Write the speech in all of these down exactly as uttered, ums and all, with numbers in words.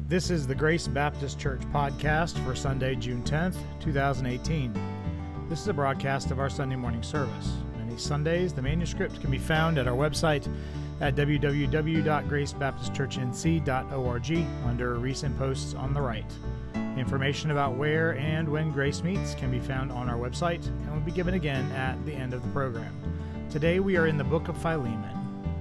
This is the Grace Baptist Church podcast for Sunday, June tenth, twenty eighteen. This is a broadcast of our Sunday morning service. Many Sundays, the manuscript can be found at our website at w w w dot grace baptist church n c dot org under Recent Posts on the right. Information about where and when Grace meets can be found on our website and will be given again at the end of the program. Today we are in the book of Philemon.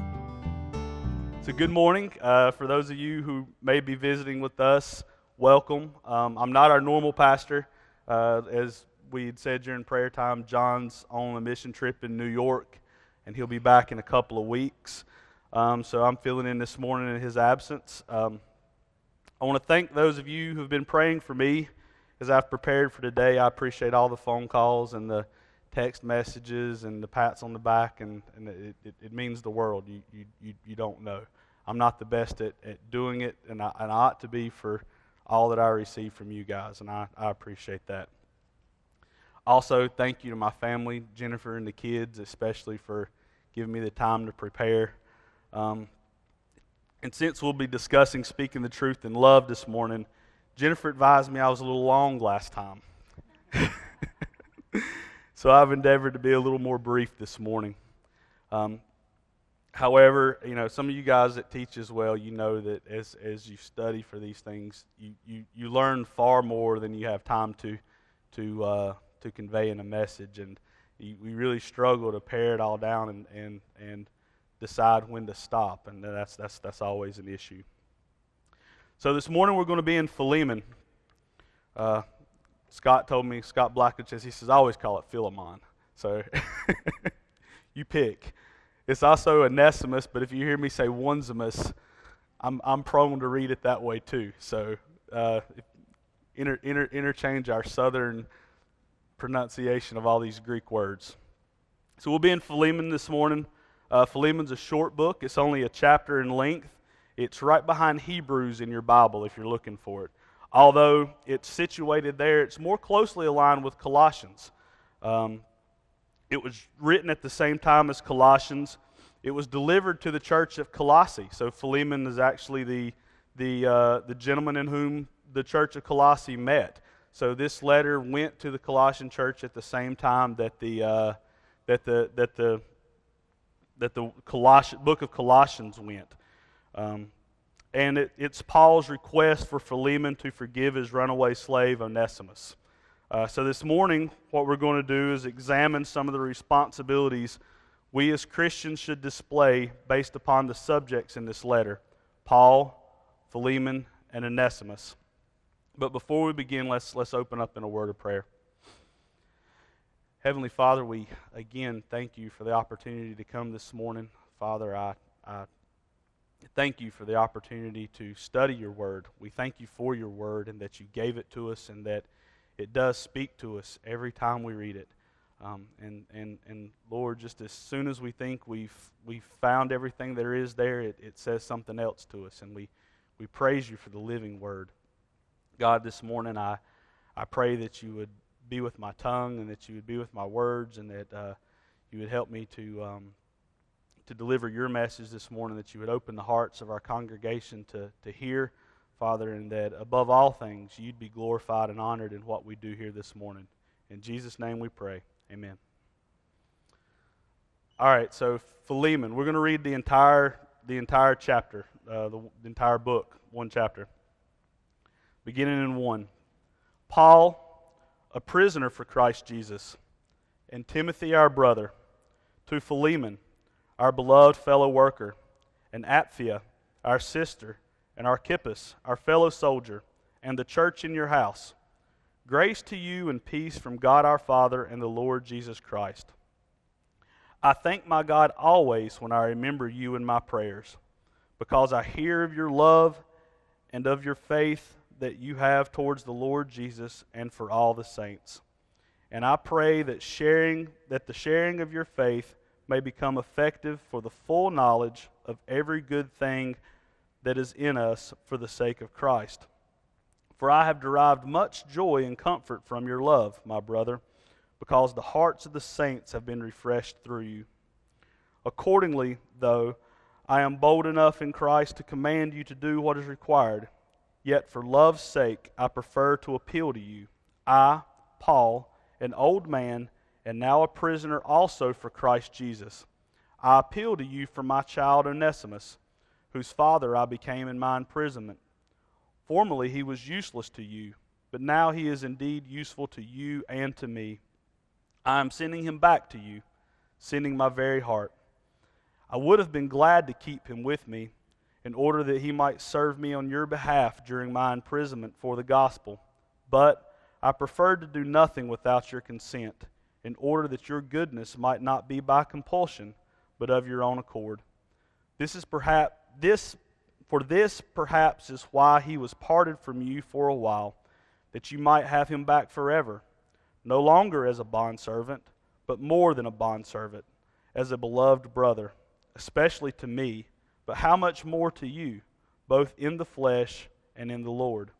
So good morning. Uh, for those of you who may be visiting with us, welcome. Um, I'm not our normal pastor. Uh, as we had said during prayer time, John's on a mission trip in New York, and he'll be back in a couple of weeks. Um, so I'm filling in this morning in his absence. Um, I want to thank those of you who have been praying for me as I've prepared for today. I appreciate all the phone calls and the text messages and the pats on the back, and, and it, it, it means the world. You, you, you, you don't know. I'm not the best at, at doing it, and I, and I ought to be for all that I receive from you guys, and I, I appreciate that. Also, thank you to my family, Jennifer and the kids, especially for giving me the time to prepare. Um, and since we'll be discussing speaking the truth in love this morning, Jennifer advised me I was a little long last time. So I've endeavored to be a little more brief this morning. Um, however, you know, some of you guys that teach as well, you know that as as you study for these things, you, you, you learn far more than you have time to to uh, to convey in a message, and you, we really struggle to pare it all down and, and and decide when to stop, and that's that's that's always an issue. So this morning we're going to be in Philemon. Uh, Scott told me, Scott Blackledge, he says, I always call it Philemon. So you pick. It's also Onesimus, but if you hear me say Onesimus, I'm I'm prone to read it that way too. So uh, inter, inter, interchange our southern pronunciation of all these Greek words. So we'll be in Philemon this morning. Uh, Philemon's a short book. It's only a chapter in length. It's right behind Hebrews in your Bible if you're looking for it. Although it's situated there, it's more closely aligned with Colossians. Um, it was written at the same time as Colossians. It was delivered to the church of Colossae. So Philemon is actually the the uh, the gentleman in whom the church of Colossae met. So this letter went to the Colossian church at the same time that the uh, that the that the that the Colossian, book of Colossians went. Um, And it, it's Paul's request for Philemon to forgive his runaway slave Onesimus. Uh, so this morning, what we're going to do is examine some of the responsibilities we as Christians should display based upon the subjects in this letter: Paul, Philemon, and Onesimus. But before we begin, let's let's open up in a word of prayer. Heavenly Father, we again thank you for the opportunity to come this morning. Father, I I thank you for the opportunity to study your word. We thank you for your word and that you gave it to us and that it does speak to us every time we read it. Um, and, and, and Lord, just as soon as we think we've, we've found everything there is there, it, it says something else to us. And we, we praise you for the living word. God, this morning I, I pray that you would be with my tongue and that you would be with my words and that uh, you would help me to... Um, to deliver your message this morning, that you would open the hearts of our congregation to, to hear, Father, and that above all things, you'd be glorified and honored in what we do here this morning. In Jesus' name we pray. Amen. All right, so Philemon. We're going to read the entire the entire chapter, uh, the, the entire book, one chapter, beginning in one. Paul, a prisoner for Christ Jesus, and Timothy, our brother, to Philemon, our beloved fellow worker, and Apphia, our sister, and Archippus, our fellow soldier, and the church in your house. Grace to you and peace from God our Father and the Lord Jesus Christ. I thank my God always when I remember you in my prayers, because I hear of your love and of your faith that you have towards the Lord Jesus and for all the saints. And I pray that sharing that the sharing of your faith may become effective for the full knowledge of every good thing that is in us for the sake of Christ. For I have derived much joy and comfort from your love, my brother, because the hearts of the saints have been refreshed through you. Accordingly, though, I am bold enough in Christ to command you to do what is required. Yet for love's sake I prefer to appeal to you. I, Paul, an old man, and now a prisoner also for Christ Jesus. I appeal to you for my child Onesimus, whose father I became in my imprisonment. Formerly he was useless to you, but now he is indeed useful to you and to me. I am sending him back to you, sending my very heart. I would have been glad to keep him with me, in order that he might serve me on your behalf during my imprisonment for the gospel. But I preferred to do nothing without your consent, in order that your goodness might not be by compulsion, but of your own accord. This is perhaps this for this perhaps is why he was parted from you for a while, that you might have him back forever, no longer as a bondservant, but more than a bondservant, as a beloved brother, especially to me, but how much more to you, both in the flesh and in the Lord.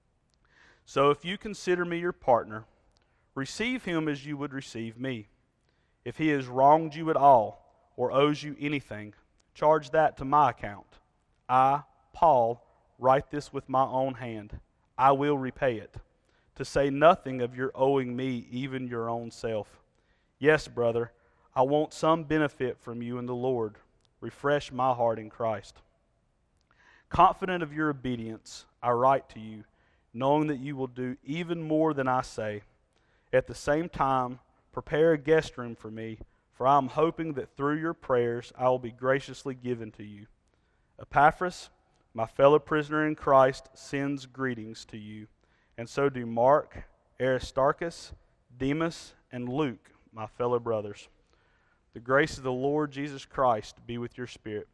So if you consider me your partner, receive him as you would receive me. If he has wronged you at all, or owes you anything, charge that to my account. I, Paul, write this with my own hand. I will repay it, to say nothing of your owing me even your own self. Yes, brother, I want some benefit from you in the Lord. Refresh my heart in Christ. Confident of your obedience, I write to you, knowing that you will do even more than I say. At the same time, prepare a guest room for me, for I am hoping that through your prayers I will be graciously given to you. Epaphras, my fellow prisoner in Christ, sends greetings to you, and so do Mark, Aristarchus, Demas, and Luke, my fellow brothers. The grace of the Lord Jesus Christ be with your spirit.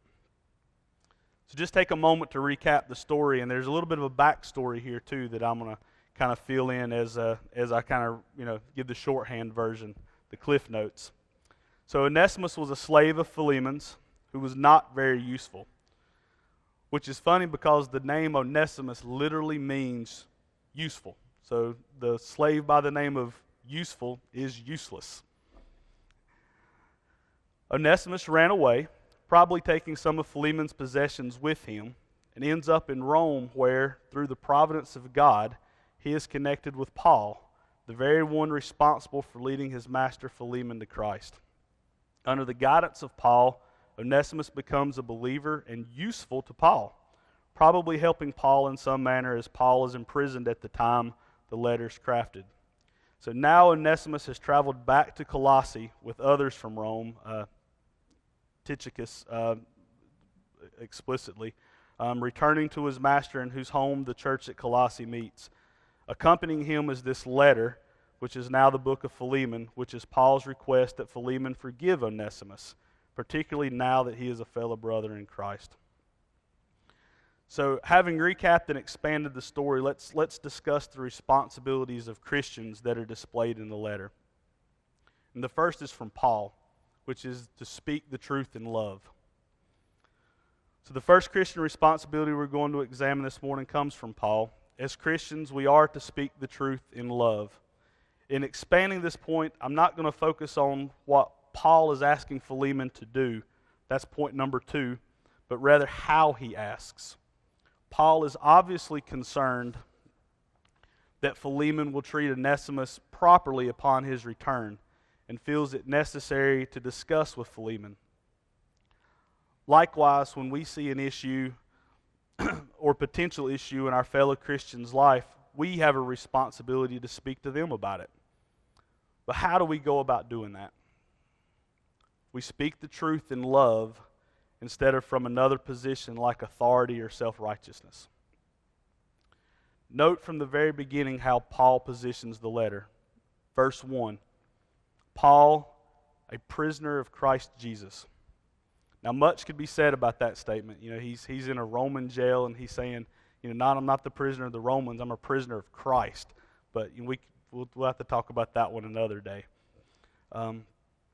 So just take a moment to recap the story, and there's a little bit of a backstory here too that I'm going to kind of fill in as uh, as I kind of you know give the shorthand version, the cliff notes. So Onesimus was a slave of Philemon's who was not very useful, which is funny because the name Onesimus literally means useful. So the slave by the name of useful is useless. Onesimus ran away, probably taking some of Philemon's possessions with him, and ends up in Rome where, through the providence of God, he is connected with Paul, the very one responsible for leading his master Philemon to Christ. Under the guidance of Paul, Onesimus becomes a believer and useful to Paul, probably helping Paul in some manner as Paul is imprisoned at the time the letter's crafted. So now Onesimus has traveled back to Colossae with others from Rome, uh, Tychicus uh, explicitly, um, returning to his master in whose home the church at Colossae meets. Accompanying him is this letter, which is now the book of Philemon, which is Paul's request that Philemon forgive Onesimus, particularly now that he is a fellow brother in Christ. So, having recapped and expanded the story, let's, let's discuss the responsibilities of Christians that are displayed in the letter. And the first is from Paul, which is to speak the truth in love. So the first Christian responsibility we're going to examine this morning comes from Paul. As Christians, we are to speak the truth in love. In expanding this point, I'm not going to focus on what Paul is asking Philemon to do. That's point number two, but rather how he asks. Paul is obviously concerned that Philemon will treat Onesimus properly upon his return, and feels it necessary to discuss with Philemon. Likewise, when we see an issue or potential issue in our fellow Christians' life, we have a responsibility to speak to them about it. But how do we go about doing that? We speak the truth in love instead of from another position like authority or self-righteousness. Note from the very beginning how Paul positions the letter. Verse one. Paul, a prisoner of Christ Jesus. Now, much could be said about that statement. You know, he's he's in a Roman jail, and he's saying, you know, not I'm not the prisoner of the Romans, I'm a prisoner of Christ. But you know, we we'll, we'll have to talk about that one another day. Um,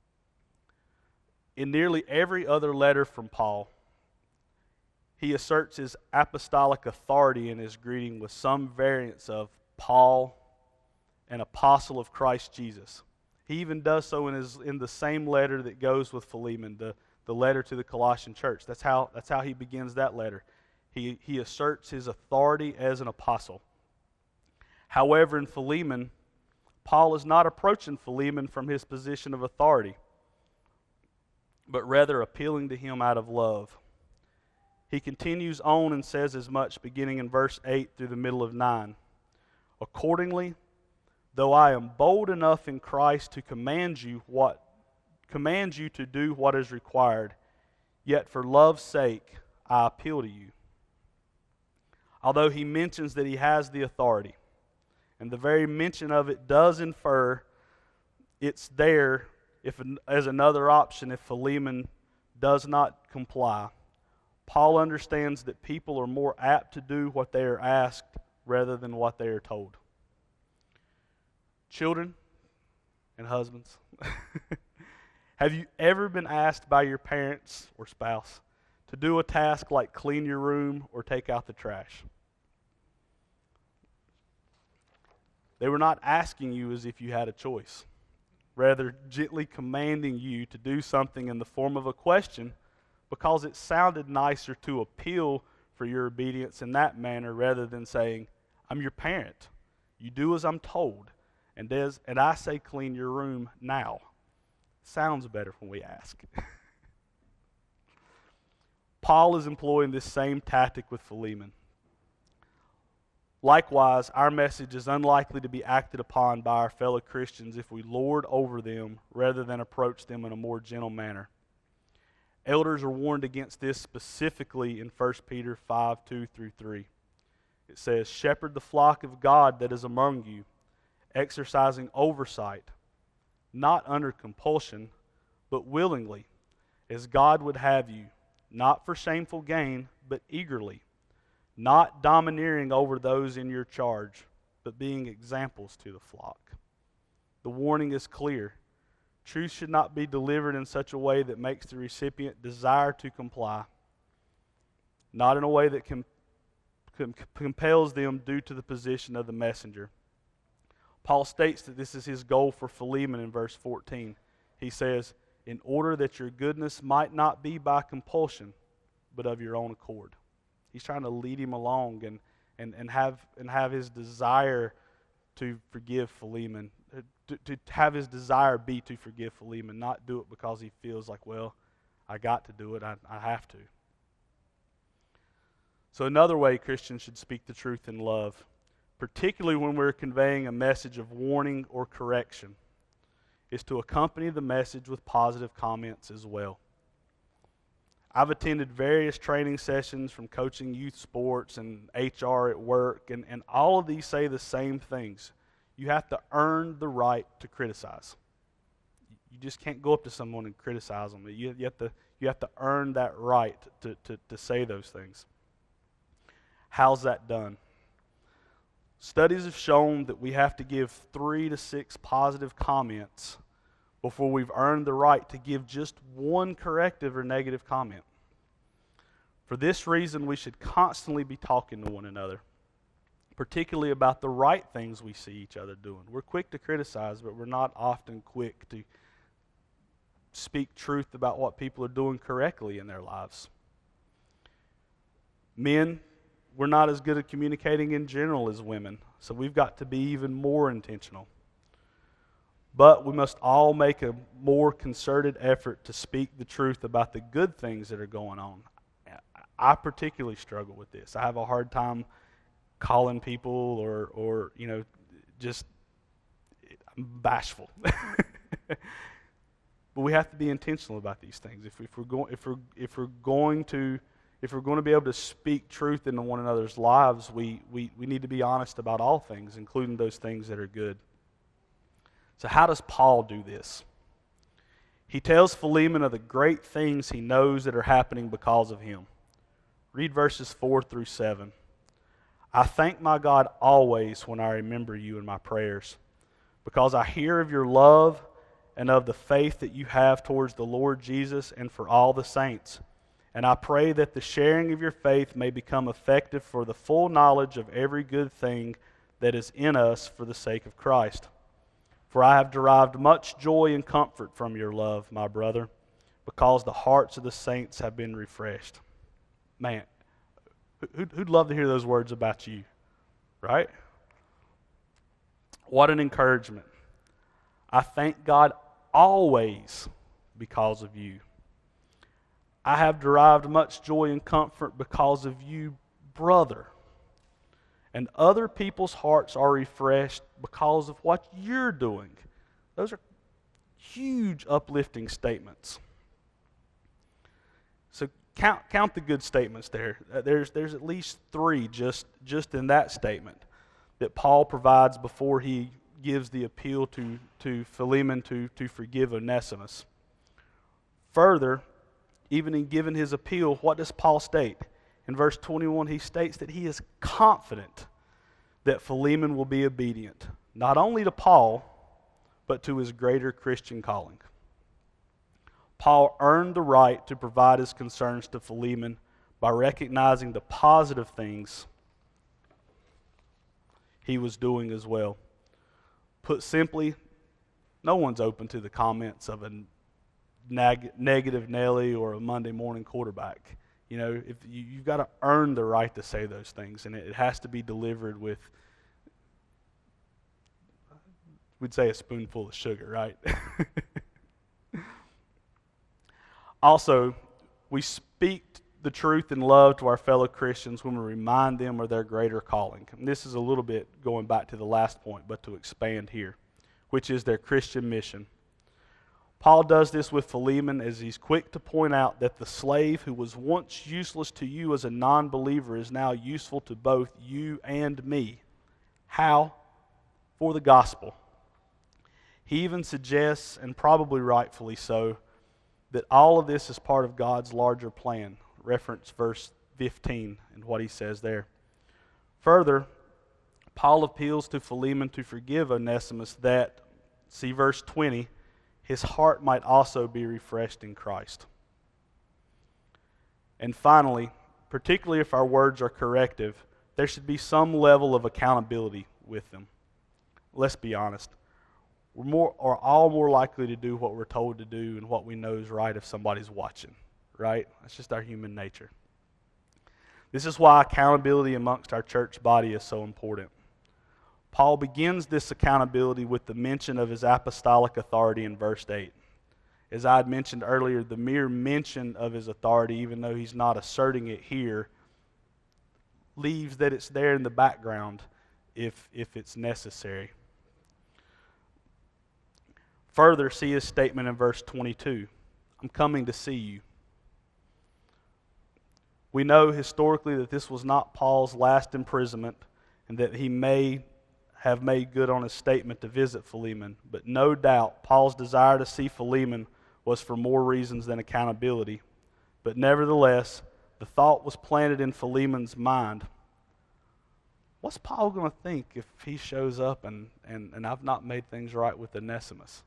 in nearly every other letter from Paul, he asserts his apostolic authority in his greeting with some variance of Paul, an apostle of Christ Jesus. He even does so in his in the same letter that goes with Philemon, the, the letter to the Colossian church. That's how that's how he begins that letter. He, he asserts his authority as an apostle. However, in Philemon, Paul is not approaching Philemon from his position of authority, but rather appealing to him out of love. He continues on and says as much beginning in verse eight through the middle of nine. Accordingly, though I am bold enough in Christ to command you what command you to do what is required, yet for love's sake I appeal to you. Although he mentions that he has the authority, and the very mention of it does infer it's there if as another option if Philemon does not comply. Paul understands that people are more apt to do what they are asked rather than what they are told. Children and husbands, have you ever been asked by your parents or spouse to do a task like clean your room or take out the trash? They were not asking you as if you had a choice, rather gently commanding you to do something in the form of a question because it sounded nicer to appeal for your obedience in that manner rather than saying, I'm your parent. You do as I'm told, and, as, and I say clean your room now. Sounds better when we ask. Paul is employing this same tactic with Philemon. Likewise, our message is unlikely to be acted upon by our fellow Christians if we lord over them rather than approach them in a more gentle manner. Elders are warned against this specifically in First Peter five, two through three. It says, shepherd the flock of God that is among you, exercising oversight, not under compulsion, but willingly, as God would have you, not for shameful gain, but eagerly, not domineering over those in your charge, but being examples to the flock. The warning is clear. Truth should not be delivered in such a way that makes the recipient desire to comply, not in a way that com- com- compels them due to the position of the messenger. Paul states that this is his goal for Philemon in verse fourteen. He says, in order that your goodness might not be by compulsion, but of your own accord. He's trying to lead him along and, and, and, have, and have his desire to forgive Philemon, to, to have his desire be to forgive Philemon, not do it because he feels like, well, I got to do it, I, I have to. So another way Christians should speak the truth in love, particularly when we're conveying a message of warning or correction, is to accompany the message with positive comments as well. I've attended various training sessions from coaching youth sports and H R at work, and, and all of these say the same things. You have to earn the right to criticize. You just can't go up to someone and criticize them. You, you, have, to, you have to earn that right to, to, to say those things. How's that done? Studies have shown that we have to give three to six positive comments before we've earned the right to give just one corrective or negative comment. For this reason, we should constantly be talking to one another, particularly about the right things we see each other doing. We're quick to criticize, but we're not often quick to speak truth about what people are doing correctly in their lives. Men, we're not as good at communicating in general as women, so we've got to be even more intentional. But we must all make a more concerted effort to speak the truth about the good things that are going on. I particularly struggle with this. I have a hard time calling people or, or you know, just I'm bashful. But we have to be intentional about these things. If, if we're going, if we're if we're going to if we're going to be able to speak truth into one another's lives, we we we need to be honest about all things, including those things that are good. So how does Paul do this? He tells Philemon of the great things he knows that are happening because of him. Read verses four through seven. I thank my God always when I remember you in my prayers, because I hear of your love and of the faith that you have towards the Lord Jesus and for all the saints. And I pray that the sharing of your faith may become effective for the full knowledge of every good thing that is in us for the sake of Christ. For I have derived much joy and comfort from your love, my brother, because the hearts of the saints have been refreshed. Man, Who'd, who'd love to hear those words about you, right? What an encouragement. I thank God always because of you. I have derived much joy and comfort because of you, brother. And other people's hearts are refreshed because of what you're doing. Those are huge uplifting statements. So count count the good statements there. Uh, there's there's at least three just, just in that statement that Paul provides before he gives the appeal to, to Philemon to, to forgive Onesimus. Further, even in giving his appeal, what does Paul state? In verse twenty-one, he states that he is confident that Philemon will be obedient, not only to Paul, but to his greater Christian calling. Paul earned the right to provide his concerns to Philemon by recognizing the positive things he was doing as well. Put simply, no one's open to the comments of a neg- negative Nelly or a Monday morning quarterback. You know, if you, you've got to earn the right to say those things, and it, it has to be delivered with, we'd say, a spoonful of sugar, right? Also, we speak the truth in love to our fellow Christians when we remind them of their greater calling. And this is a little bit going back to the last point, but to expand here, which is their Christian mission. Paul does this with Philemon as he's quick to point out that the slave who was once useless to you as a non-believer is now useful to both you and me. How? For the gospel. He even suggests, and probably rightfully so, that all of this is part of God's larger plan. Reference verse fifteen and what he says there. Further, Paul appeals to Philemon to forgive Onesimus that, see verse twenty, his heart might also be refreshed in Christ. And finally, particularly if our words are corrective, there should be some level of accountability with them. Let's be honest. We're more, are all more likely to do what we're told to do and what we know is right if somebody's watching, right? That's just our human nature. This is why accountability amongst our church body is so important. Paul begins this accountability with the mention of his apostolic authority in verse eight. As I had mentioned earlier, the mere mention of his authority, even though he's not asserting it here, leaves that it's there in the background if, if it's necessary. Further, see his statement in verse twenty-two. I'm coming to see you. We know historically that this was not Paul's last imprisonment and that he may have made good on his statement to visit Philemon. But no doubt, Paul's desire to see Philemon was for more reasons than accountability. But nevertheless, the thought was planted in Philemon's mind. What's Paul going to think if he shows up and, and, and I've not made things right with Onesimus?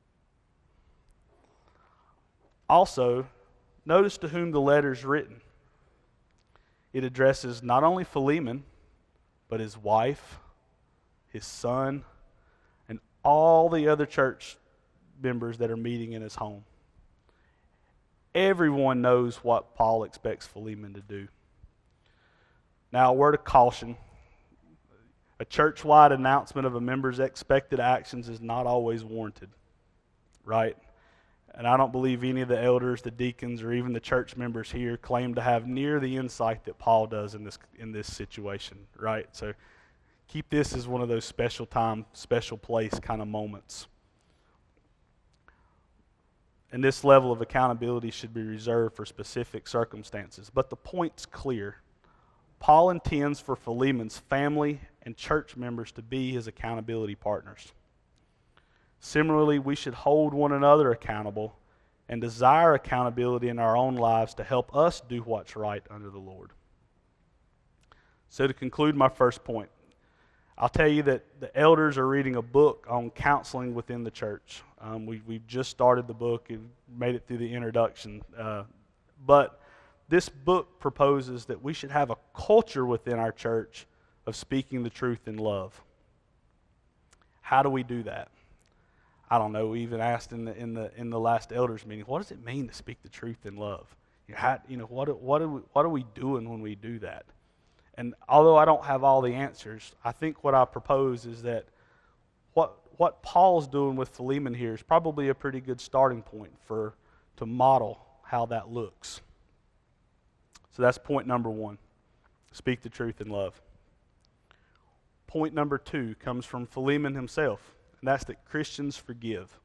Also, notice to whom the letter is written. It addresses not only Philemon, but his wife, his son, and all the other church members that are meeting in his home. Everyone knows what Paul expects Philemon to do. Now, a word of caution. A church-wide announcement of a member's expected actions is not always warranted, right? And I don't believe any of the elders, the deacons, or even the church members here claim to have near the insight that Paul does in this in this situation, right? So keep this as one of those special time, special place kind of moments. And this level of accountability should be reserved for specific circumstances. But the point's clear. Paul intends for Philemon's family and church members to be his accountability partners. Similarly, we should hold one another accountable and desire accountability in our own lives to help us do what's right under the Lord. So to conclude my first point, I'll tell you that the elders are reading a book on counseling within the church. Um, we, we've just started the book and made it through the introduction. Uh, but this book proposes that we should have a culture within our church of speaking the truth in love. How do we do that? I don't know. We even asked in the in the in the last elders meeting, what does it mean to speak the truth in love? You, know, how, you know what what are we, what are we doing when we do that? And although I don't have all the answers, I think what I propose is that what what Paul's doing with Philemon here is probably a pretty good starting point for to model how that looks. So that's point number one. Speak the truth in love. Point number two comes from Philemon himself, and that's that Christians forgive.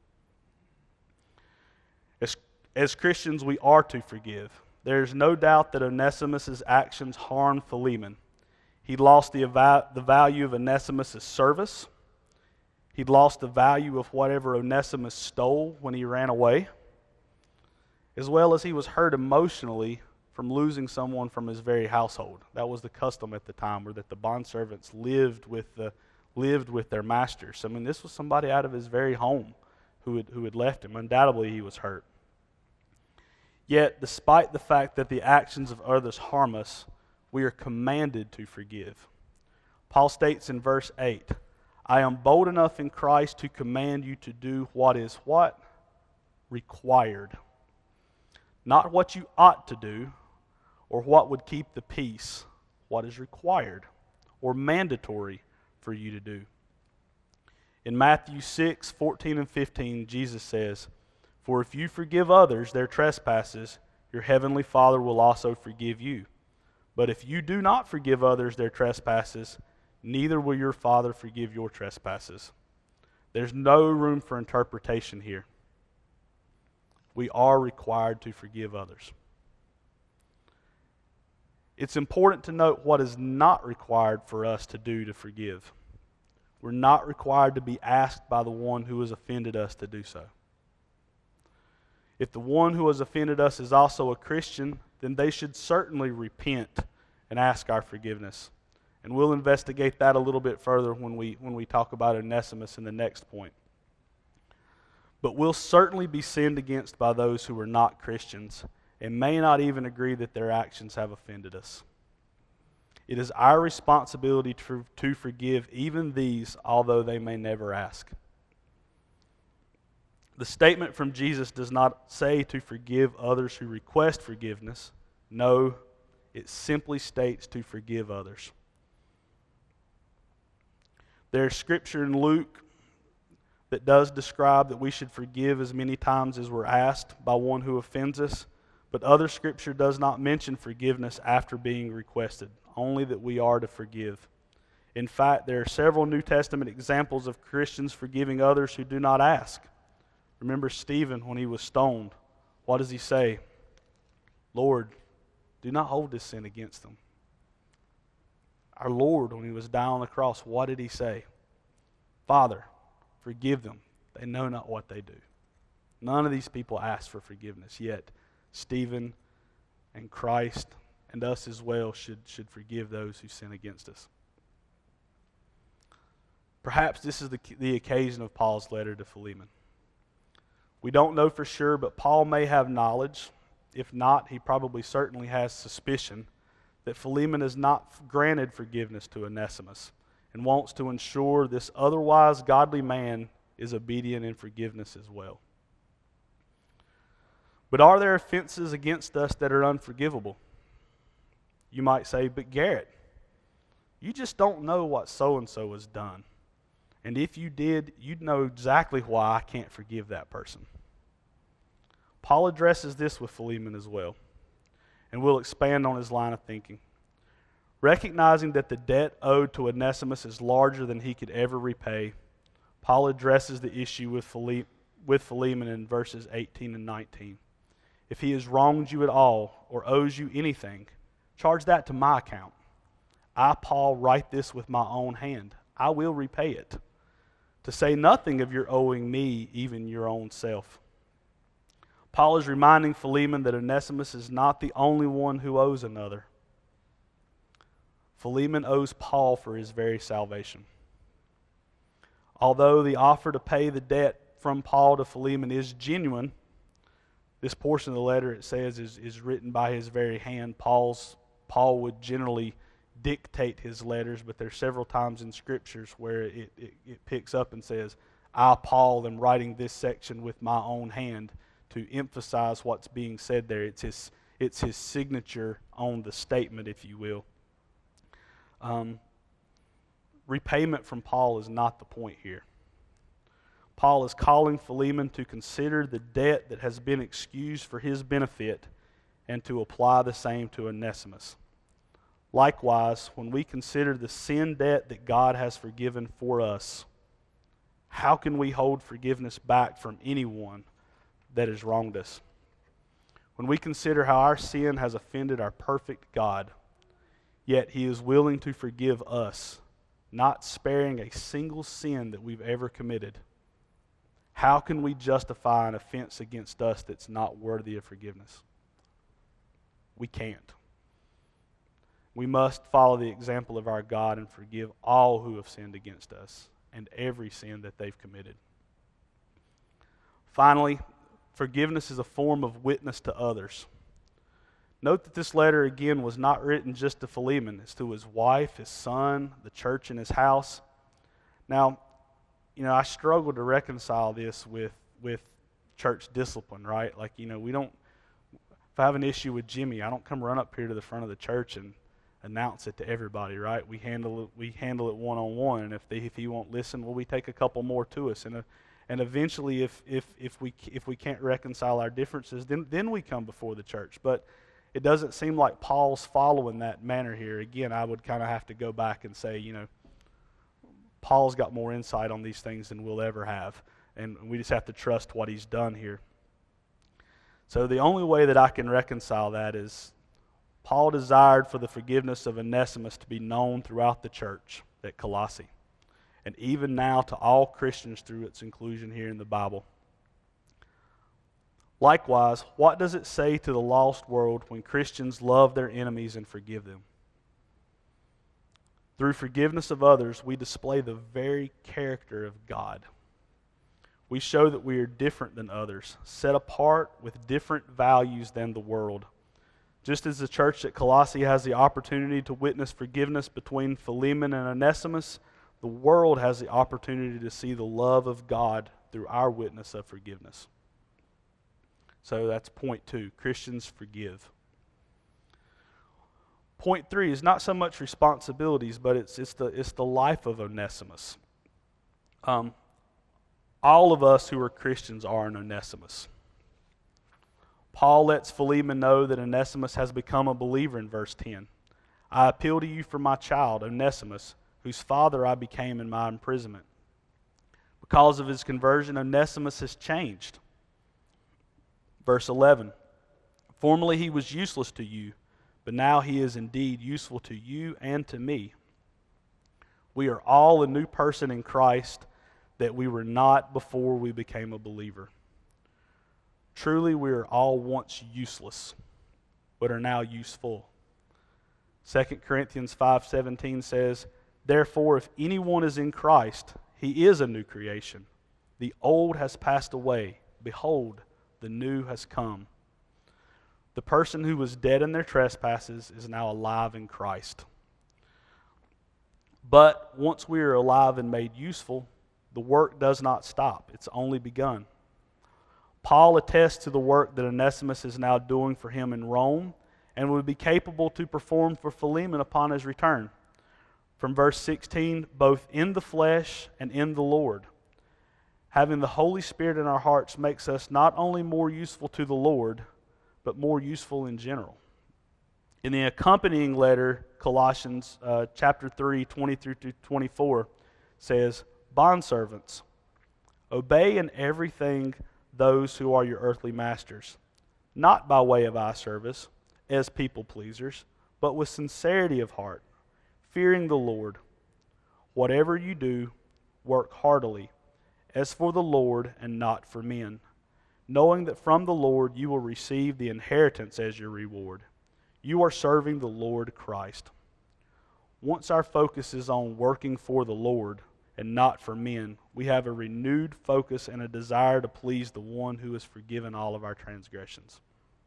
As, as Christians, we are to forgive. There's no doubt that Onesimus' actions harmed Philemon. He lost the, the value of Onesimus' service. He'd lost the value of whatever Onesimus stole when he ran away, as well as he was hurt emotionally from losing someone from his very household. That was the custom at the time, where that the bondservants lived with the lived with their masters. I mean, this was somebody out of his very home who had, who had left him. Undoubtedly, he was hurt. Yet, despite the fact that the actions of others harm us, we are commanded to forgive. Paul states in verse eight, I am bold enough in Christ to command you to do what is what? Required. Not what you ought to do, or what would keep the peace. What is required, or mandatory for you to do. In Matthew six, fourteen and fifteen, Jesus says, For if you forgive others their trespasses, your heavenly Father will also forgive you. But if you do not forgive others their trespasses, neither will your Father forgive your trespasses. There's no room for interpretation here. We are required to forgive others. It's important to note what is not required for us to do to forgive. We're not required to be asked by the one who has offended us to do so. If the one who has offended us is also a Christian, then they should certainly repent and ask our forgiveness. And we'll investigate that a little bit further when we when we talk about Onesimus in the next point. But we'll certainly be sinned against by those who are not Christians and may not even agree that their actions have offended us. It is our responsibility to, to forgive even these, although they may never ask. The statement from Jesus does not say to forgive others who request forgiveness. No, it simply states to forgive others. There's scripture in Luke that does describe that we should forgive as many times as we're asked by one who offends us, but other scripture does not mention forgiveness after being requested, only that we are to forgive. In fact, there are several New Testament examples of Christians forgiving others who do not ask. Remember Stephen when he was stoned. What does he say? Lord, do not hold this sin against them. Our Lord, when he was down on the cross, what did he say? Father, forgive them. They know not what they do. None of these people asked for forgiveness, yet Stephen and Christ and us as well should, should forgive those who sin against us. Perhaps this is the, the occasion of Paul's letter to Philemon. We don't know for sure, but Paul may have knowledge. If not, he probably certainly has suspicion that Philemon has not granted forgiveness to Onesimus and wants to ensure this otherwise godly man is obedient in forgiveness as well. But are there offenses against us that are unforgivable? You might say, but Garrett, you just don't know what so-and-so has done. And if you did, you'd know exactly why I can't forgive that person. Paul addresses this with Philemon as well, and we'll expand on his line of thinking. Recognizing that the debt owed to Onesimus is larger than he could ever repay, Paul addresses the issue with Phile- with Philemon in verses eighteen and nineteen. If he has wronged you at all or owes you anything, charge that to my account. I, Paul, write this with my own hand. I will repay it. To say nothing of your owing me even your own self. Paul is reminding Philemon that Onesimus is not the only one who owes another. Philemon owes Paul for his very salvation. Although the offer to pay the debt from Paul to Philemon is genuine, this portion of the letter, it says, is, is written by his very hand. Paul's, Paul would generally dictate his letters, but there's several times in Scriptures where it, it, it picks up and says, I, Paul, am writing this section with my own hand to emphasize what's being said there. It's his, it's his signature on the statement, if you will. Um, repayment from Paul is not the point here. Paul is calling Philemon to consider the debt that has been excused for his benefit and to apply the same to Onesimus. Likewise, when we consider the sin debt that God has forgiven for us, how can we hold forgiveness back from anyone that has wronged us? When we consider how our sin has offended our perfect God, yet He is willing to forgive us, not sparing a single sin that we've ever committed, how can we justify an offense against us that's not worthy of forgiveness? We can't. We must follow the example of our God and forgive all who have sinned against us and every sin that they've committed. Finally, forgiveness is a form of witness to others. Note that this letter, again, was not written just to Philemon. It's to his wife, his son, the church in his house. Now, you know, I struggle to reconcile this with, with church discipline, right? Like, you know, we don't, if I have an issue with Jimmy, I don't come run up here to the front of the church and announce it to everybody, right? We handle it, we handle it one-on-one, and if they, if he won't listen, well, we take a couple more to us. And uh, and eventually, if if if we if we can't reconcile our differences, then then we come before the church. But it doesn't seem like Paul's following that manner here. Again, I would kind of have to go back and say, you know, Paul's got more insight on these things than we'll ever have, and we just have to trust what he's done here. So the only way that I can reconcile that is Paul desired for the forgiveness of Onesimus to be known throughout the church at Colossae, and even now to all Christians through its inclusion here in the Bible. Likewise, what does it say to the lost world when Christians love their enemies and forgive them? Through forgiveness of others, we display the very character of God. We show that we are different than others, set apart with different values than the world. Just as the church at Colossae has the opportunity to witness forgiveness between Philemon and Onesimus, the world has the opportunity to see the love of God through our witness of forgiveness. So that's point two. Christians forgive. Point three is not so much responsibilities, but it's it's the it's the life of Onesimus. Um, all of us who are Christians are an Onesimus. Paul lets Philemon know that Onesimus has become a believer in verse ten. I appeal to you for my child, Onesimus, whose father I became in my imprisonment. Because of his conversion, Onesimus has changed. Verse eleven, formerly he was useless to you, but now he is indeed useful to you and to me. We are all a new person in Christ that we were not before we became a believer. Truly, we are all once useless, but are now useful. Second Corinthians five seventeen says, therefore, if anyone is in Christ, he is a new creation. The old has passed away. Behold, the new has come. The person who was dead in their trespasses is now alive in Christ. But once we are alive and made useful, the work does not stop. It's only begun. Paul attests to the work that Onesimus is now doing for him in Rome and would be capable to perform for Philemon upon his return. From verse sixteen, both in the flesh and in the Lord. Having the Holy Spirit in our hearts makes us not only more useful to the Lord, but more useful in general. In the accompanying letter, Colossians uh, chapter three, twenty through twenty-four, says, bondservants, obey in everything those who are your earthly masters, not by way of eye service, as people pleasers, but with sincerity of heart, fearing the Lord. Whatever you do, work heartily, as for the Lord and not for men, knowing that from the Lord you will receive the inheritance as your reward. You are serving the Lord Christ. Once our focus is on working for the Lord and not for men, we have a renewed focus and a desire to please the one who has forgiven all of our transgressions.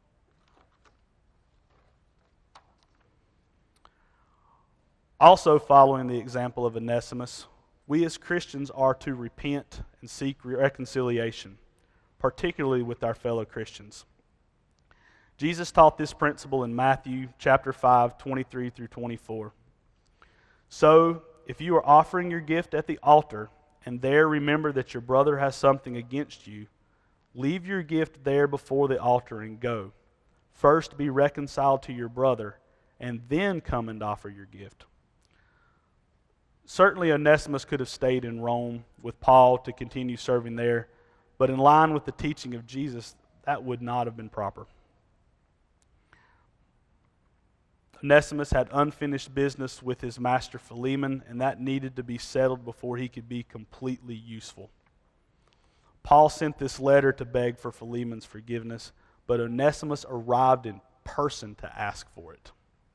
Also, following the example of Onesimus, we as Christians are to repent and seek reconciliation, particularly with our fellow Christians. Jesus taught this principle in Matthew chapter five, twenty-three through twenty-four. So, if you are offering your gift at the altar, and there remember that your brother has something against you, leave your gift there before the altar and go. First be reconciled to your brother, and then come and offer your gift. Certainly Onesimus could have stayed in Rome with Paul to continue serving there, but in line with the teaching of Jesus, that would not have been proper. Onesimus had unfinished business with his master Philemon, and that needed to be settled before he could be completely useful. Paul sent this letter to beg for Philemon's forgiveness, but Onesimus arrived in person to ask for it.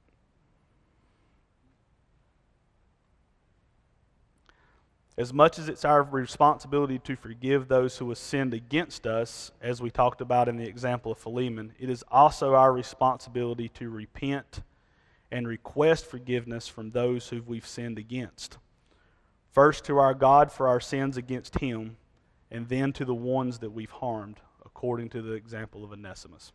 As much as it's our responsibility to forgive those who have sinned against us, as we talked about in the example of Philemon, it is also our responsibility to repent and request forgiveness from those who we've sinned against. First to our God for our sins against Him, and then to the ones that we've harmed, according to the example of Onesimus.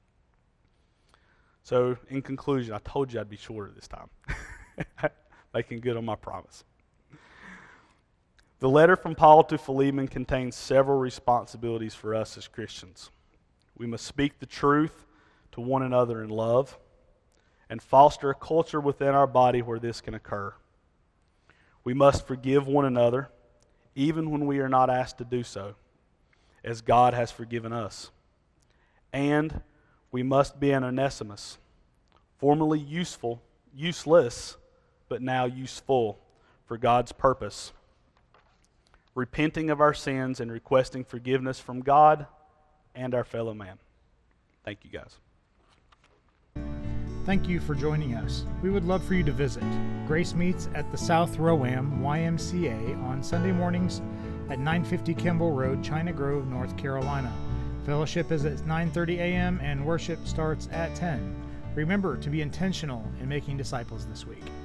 So, in conclusion, I told you I'd be shorter this time. Making good on my promise. The letter from Paul to Philemon contains several responsibilities for us as Christians. We must speak the truth to one another in love and foster a culture within our body where this can occur. We must forgive one another, even when we are not asked to do so, as God has forgiven us. And we must be an Onesimus, formerly useful, useless, but now useful for God's purpose, repenting of our sins and requesting forgiveness from God and our fellow man. Thank you, guys. Thank you for joining us. We would love for you to visit. Grace meets at the South Rowan Y M C A on Sunday mornings at nine fifty Kimball Road, China Grove, North Carolina. Fellowship is at nine thirty a.m. and worship starts at ten. Remember to be intentional in making disciples this week.